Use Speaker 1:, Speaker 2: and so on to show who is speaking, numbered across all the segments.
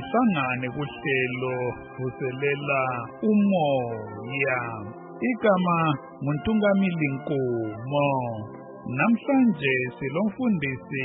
Speaker 1: asihlangane kuhlelo vuselela umoya. Igama nguNtungamili Nkomo. Namhlanje silomfundisi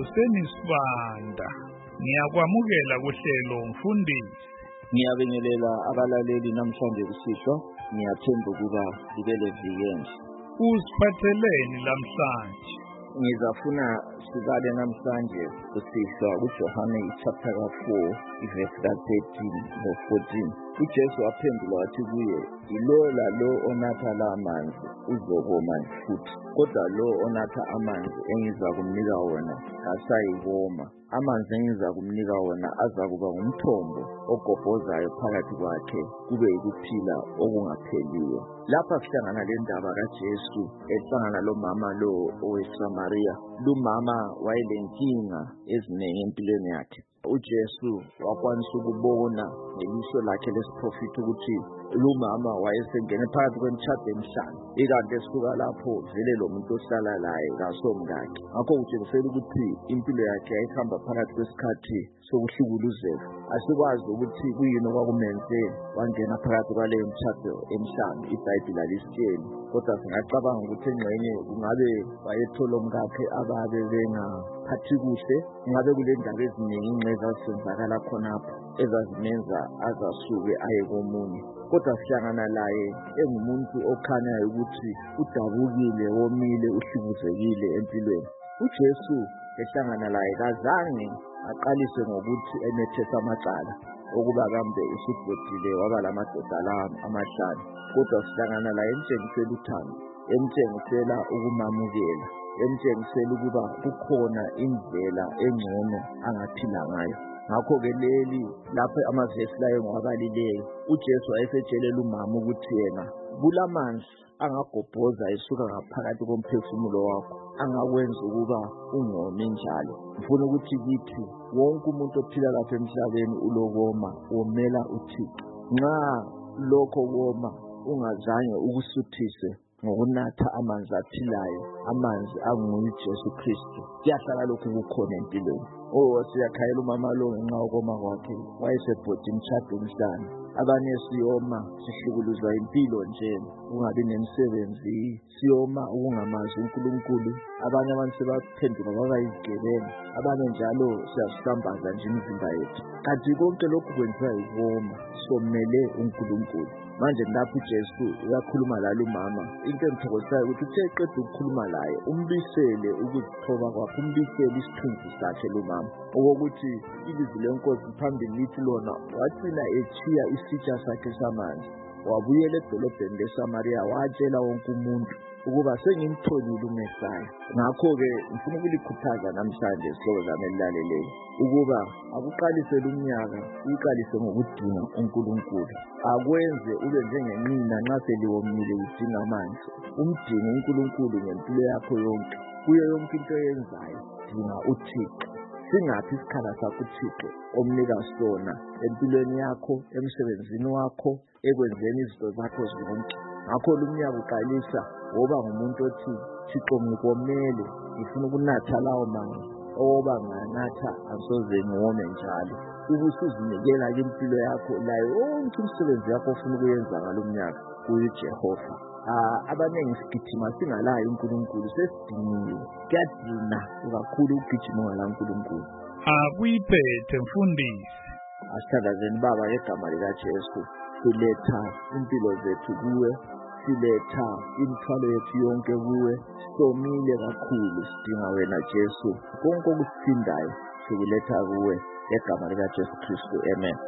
Speaker 1: uSenisibanda. Ngiyakwamukela kuhlelo mfundisi.
Speaker 2: Ngiyabingelela abalaleli namhlanje kusihlwa. Ngiyathemba ukuba libele vikendi.
Speaker 1: Usiphatheleni namhlanje?
Speaker 2: Ngizafuna sibale namhlanje kusihlwa kuJohane chapter 4 verse 13 to 14. uJesu waphendula wathi kuye, "Ilo lalo onatha la amanzi uzokoma futhi, kodwa lo onatha amanzi engizakumnika wona kasayikoma. Amanzi engizakumnika wona azakuba ngumthombo ogobhozayo phakathi kwakhe kube yikuphila okungapheliyo." Lapha sihlangana le ndaba kaJesu ehlangana lo mama lo oweSamaria. Lumama wayelenkinga eziningi empilweni yakhe. uJesu wakwanisa ukubona ngelihlo lakhe lesiprofiti ukuthi lumama wayesengene phakathi kwemishado emihlanu. Ikanti esuka lapho vele lo muntu ohlala laye kasomkakhe. Ngakho kutshengisela ukuthi impilo yakhe yayihamba phakathi kwesikhathi sokuhlukuluzeka. Asikwazi ukuthi kuyini okwakumenze wangena phakathi kwaleyo mishado emihlanu. iBhayibheli alisitsheli, kodwa singacabanga ukuthi engxenye kungabe wayethola umkakhe ababe bengaphathi kuhle. Kungabe kule ndaba eziningi ingxeza zisenzakala khonapho ezazimenza azasuke aye komunye. Kodwa sihlangana laye engumuntu okhanyayo ukuthi udabukile, womile, uhlukuzekile empilweni. uJesu ehlangana laye kazange aqalise ngokuthi emethesa amacala okuba kambe usubhodile waba lamadoda amahlanu. Kodwa sihlangana laye emtshengisela uthando, emtshengisela ukumamukela, emtshengisela ukuba kukhona indlela engcono angaphila ngayo. Ngakho-ke leli lapho amavesi layo ngwabalileyo, uJesu wayesetshela umama ukuthi yena kulamanzi angagobhoza esuka ngaphakathi komphefumulo wakho, angakwenza ukuba ungomi njalo. Ngifuna ukuthi kithi wonke umuntu ophila lapha emhlabeni ulokoma, womela uThixo. Nxa lokho koma ungazange ukusuthise ngokunatha amanzi aphilayo, amanzi anguye uJesu Kristu, kuyahlala lokhu kukhona empilweni. Siyakhayela umama lo ngenxa yokoma kwakhe. Wayesebhode imishado emihlanu. Abanye siyoma sihlukuluzwa impilo nje, kungabi nemisebenzi, siyoma ukungamazi uNkulunkulu. Abanye abantu sebaphenduka baba yizigebengu. Abanye njalo siyazihlambaza nje imizimba yethu. Kanti konke lokhu kwenziwa yikoma, somele uNkulunkulu. Manje lapho uJesu uyakhuluma lalo umama. Into engithokozisayo ukuthi uthe eqeda ukukhuluma laye, umbisele ukuzithoba kwakhe, umbisele isithunzi sakhe lo mama. Okokuthi ilizwi leNkosi phambili lithi lona wagcina echiya isitsha sakhe samanzi, wabuyela edolobheni leSamaria, watshela wonke umuntu ukuba sengimtholile uMesaya. Ngakho-ke ngifuna ukulikhuthaza namhlanje sihlobo zami elilaleleyo ukuba akuqalisele umnyaka, uyiqalise ngokudinga uNkulunkulu. Akwenze ube njengenqina nxa seliwomile udinga amanzi. Umdinge uNkulunkulu ngempilo yakho yonke, kuyo yonke into oyenzayo dinga uThixo. Singaphi isikhala sakho uThixo omnika sona empilweni yakho, emsebenzini wakho, ekwenzeni izinto zakho zonke. Ngakho lumnyaka uqalisa woba ngumuntu othi, Thixo ngikomele, ngifuna ukunatha lawo manzi oba nganatha asoze ngome njalo. Ubusuzinikela impilo yakho layo yonke imisebenzi yakho ofuna ukuyenza ngalomnyaka kuyiJehova. Abanengi sigijima singalayo uNkulunkulu, sesidiniwe. Kuyadina kakhulu ukugijima ngala uNkulunkulu.
Speaker 1: Akuyiphethe mfundisi.
Speaker 2: Asithandazeni Baba ngegama likaJesu, siletha impilo zethu kuwe, siletha imithwalo yethu yonke kuwe. Somile kakhulu, sidinga wena Jesu. Konke okusindayo sikuletha kuwe ngegama likaJesu Kristu. Amen.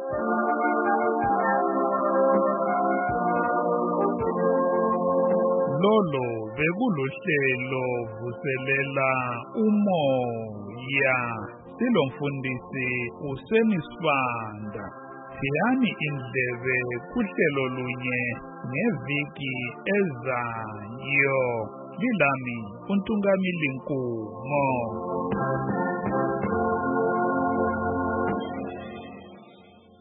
Speaker 1: Lolo bekulohlelo vuselela umoya. Silomfundisi uSenisibanda. Siyani indlebe kuhlelo lunye ngeviki ezayo. Lilami uNtungamili Nkomo.